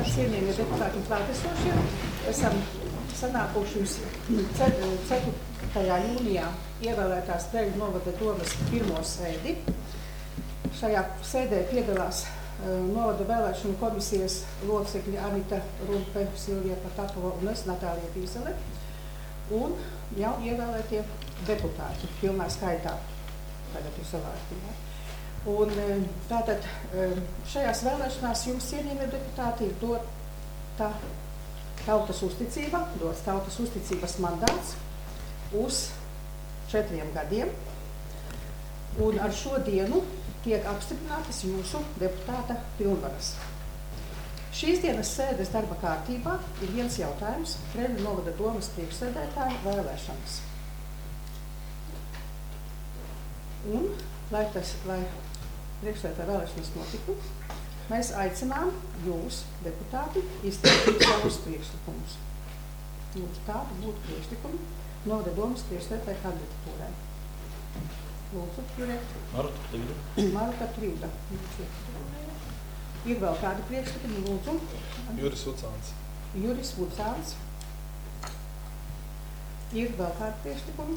priekšsēdētājs, cienījamie deputāti un klātesošie. Esam sanākuši uz 4. jūnijā ievēlētās Preļu novada domes pirmo sēdi. Šajā sēdē piedalās novada vēlēšanu komisijas locekļi Anita Rumpe, Silvija Patapova un es, Natālija Bīzele, un jau ievēlētie deputāti pilnā skaitā. Tagad ir savārtībā. Un tātad šajās vēlēšanās jums, cienījamie deputāti, ir dota tautas uzticība, dots tautas uzticības mandāts uz 4 gadiem. Un ar šo dienu tiek apstiprinātas jūsu deputāta pilnvaras. Šīs dienas sēdes darba kārtībā ir viens jautājums – Preļu novada domes priekšsēdētāja vēlēšanas. Un, lai priekšsēdētāja vēlēšanas notiktu, mēs aicinām jūs, deputāti, izteikt savus priekšlikumus. Lūdzu, kādi būtu priekšlikumi novada domes priekšsēdētāja kandidatūrai? Lūdzu, Jurek. Maruta Trīda. Ir vēl kādi priekšlikumi? Lūdzu. Juris Vucāns. Juris Vucāns. Ir vēl kādi priekšlikumi?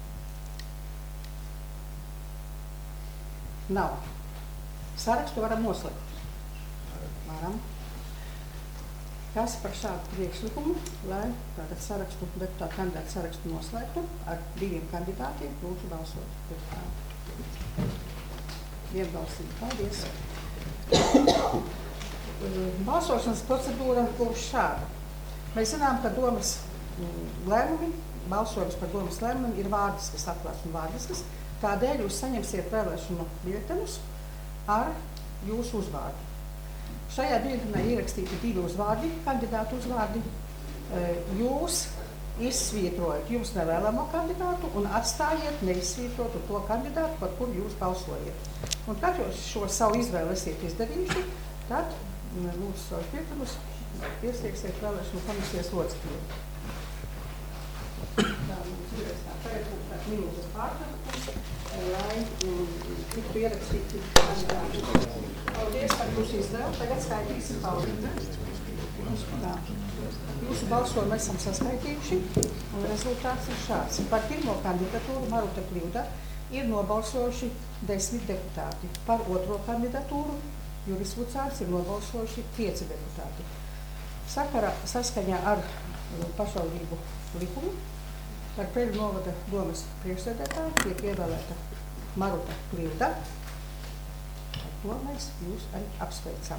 Nav. Sarakstu varam noslēgt. Varam. Kas par šādu priekšlikumu, lai tātad sarakstu, deputātu kandidātu sarakstu noslēgtu ar 2 kandidātiem, lūdzu balsot. Vienbalsīgi. Paldies. Balsošanas procedūra būs šāda. Mēs zinām, ka domas lēmumi, balsojums par domas lēmumiem ir vārdiskas, atklāts un vārdiskas. Tādēļ jūs saņemsiet vēlēšanu biļetenus ar jūsu uzvārdu. Šajā biļetenā ierakstīti 2 uzvārdi, kandidātu uzvārdi. Jūs izsvītrojat jums nevēlamo kandidātu un atstājiet neizsvītrotu to kandidātu, par kuru jūs balsojiet. Un kad jūs šo savu izvēli esiet izdarījuši, tad lūdzu savus biļetenus piesniegsiet vēlēšanu komisijas locekļiem. Tagad būs minūtes pārtraukums, lai tiktu ierakstīti kandidāti. Paldies par jūsu izdevumu. Tagad skaitīsim paldies. Jūsu balsojumu esam saskaitījuši, un rezultāts ir šāds. Par pirmo kandidatūru Maruta Trīda ir nobalsojuši 10 deputāti. Par otro kandidatūru Juris Vucāns ir nobalsojuši 5 deputāti. Saskaņā ar pašvaldību likumu par Preļu novada domes priekšsēdētāju tiek ievēlēta Maruta Trīda. Ar to mēs jūs arī apsveicam.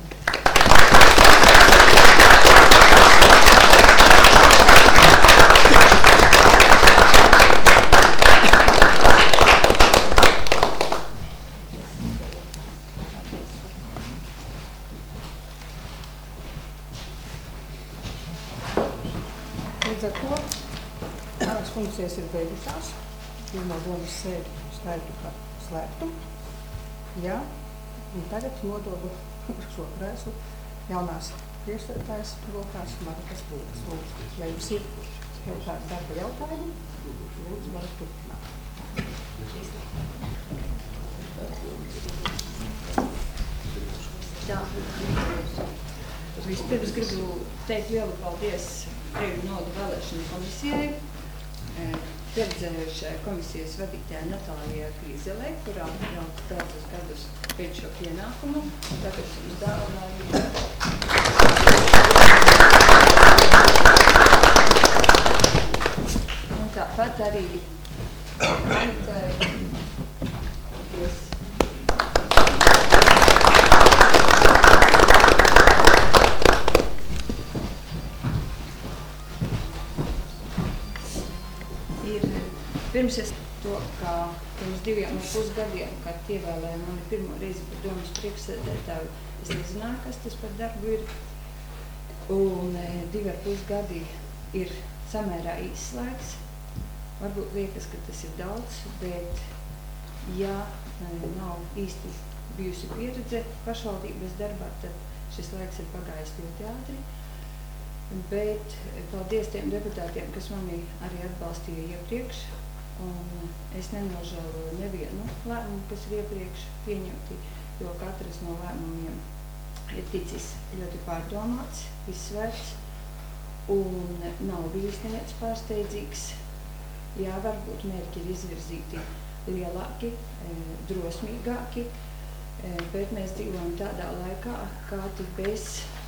Līdz ar to manas funkcijas ir beigušās. Pirmā domas sēdi skaitu par slēgtu. Jā, un tagad nododu šo krēslu jaunās priekšsēdētājas rokās Marutas Trīdas. Lūdzu, ja jums ir jau kādi darba jautājumi, lūdzu, varat turpināt. Tā. Vispirms gribu teikt lielu paldies Preļu novada vēlēšanu komisijai, pieredzējušai komisijas vadītājai Natālijai Bīzelei, kurā jau daudzus gadus pēc šo pienākumu. Tagad jums dāvināju. Un tāpat arī pirms es to, ka pirms 2,5 gadiem, kad ievēlēja mani pirmo reizi par domas priekšsēdētāju, es nezināju, kas tas par darbu ir. Un 2,5 gadi ir samērā īsts laiks. Varbūt liekas, ka tas ir daudz, bet ja nav īsti bijusi pieredze pašvaldības darbā, tad šis laiks ir pagājis ļoti ātri. Bet paldies tiem deputātiem, kas mani arī atbalstīja iepriekš. Un es nenožēloju nevienu lēmumu, kas ir iepriekš pieņemti, jo katrs no lēmumiem ir ticis ļoti pārdomāts, izsvērts un nav bijis neviens pārsteidzīgs. Jā, varbūt mērķi ir izvirzīti lielāki, drosmīgāki, bet mēs dzīvojam tādā laikā, kādi bez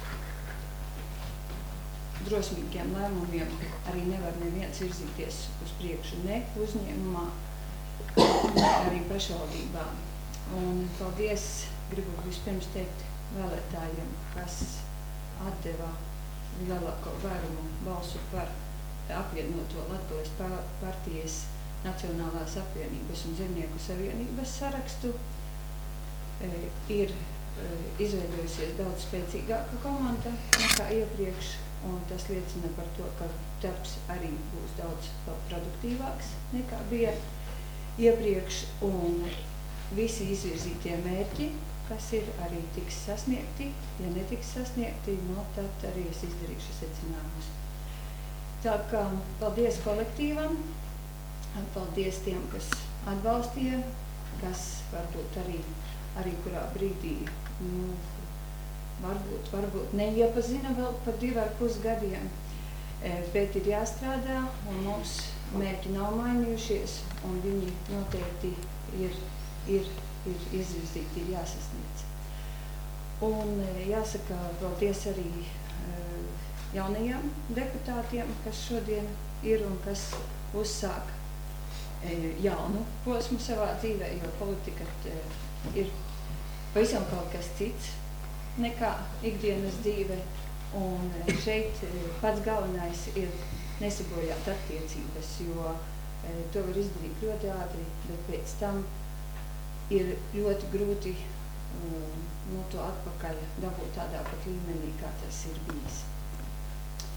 drosmīgiem lēmumiem arī nevar neviens virzīties uz priekšu ne uzņēmumā, ne arī pašvaldībā. Un paldies, gribu vispirms teikt vēlētājiem, kas atdeva lielāko vairumu balsu par apvienoto Latgales partijas Nacionālās apvienības un Zemnieku savienības sarakstu. Ir izveidojusies daudz spēcīgāka komanda nekā iepriekš, un tas liecina par to, ka darbs arī būs daudz produktīvāks nekā bija iepriekš, un visi izvirzītie mērķi, kas ir, arī tiks sasniegti. Ja netiks sasniegti, tad arī es izdarīšu secinājumus. Tā kā paldies kolektīvam, paldies tiem, kas atbalstīja, kas varbūt arī kurā brīdī varbūt neiepazina vēl par 2,5 gadiem, bet ir jāstrādā, un mums mērķi nav mainījušies, un viņi noteikti ir izvirzīti, ir jāsasniedz. Un jāsaka paldies arī jaunajiem deputātiem, kas šodien ir un kas uzsāk jaunu posmu savā dzīvē, jo politika ir pavisam kaut kas cits nekā ikdienas dzīve. Un šeit pats galvenais ir nesabojāt attiecības, jo to var izdarīt ļoti ātri, bet pēc tam ir ļoti grūti to atpakaļ dabūt tādā pat līmenī, kā tas ir bijis.